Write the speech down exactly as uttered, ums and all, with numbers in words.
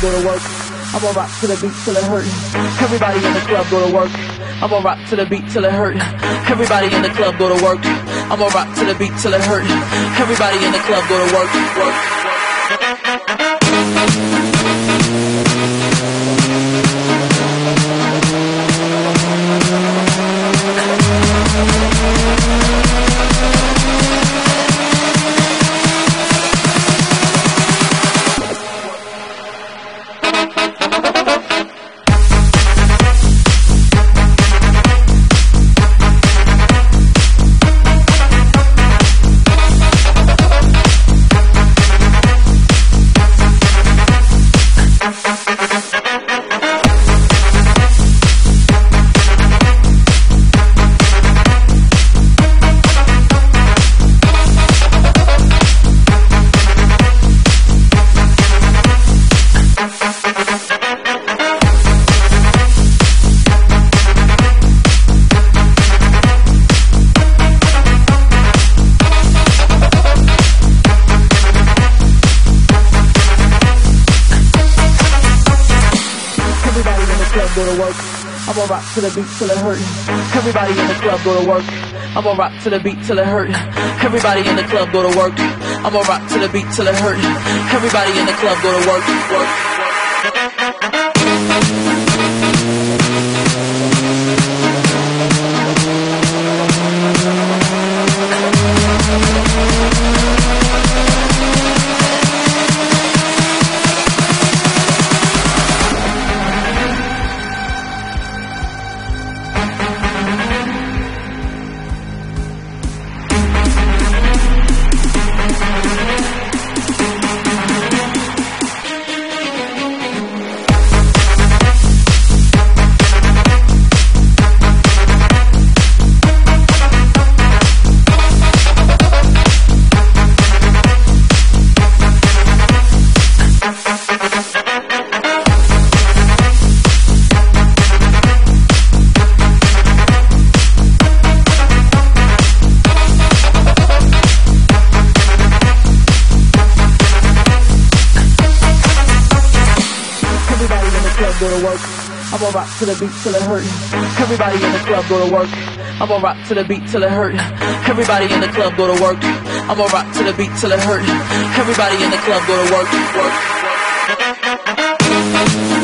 go to work. I'm gonna rock to the beat till it hurt. Everybody in the club go to work. I'm gonna rock to the beat till it hurt. Everybody in the club go to work. I'm gonna rock to the beat till it hurt. Everybody in the club go to work. Work. Go to work. I'm gonna rock to the beat till it hurt. Everybody in the club go to work. I'm gonna rock to the beat till it hurt. Everybody in the club go to work. I'm gonna rock to the beat till it hurt. Everybody in the club go to work. Work. Go to work. I'm gonna rock to the beat till it hurt. Everybody in the club go to work. I'm gonna rock to the beat till it hurt. Everybody in the club go to work. I'm gonna rock to the beat till it hurt. Everybody in the club go to work. Work.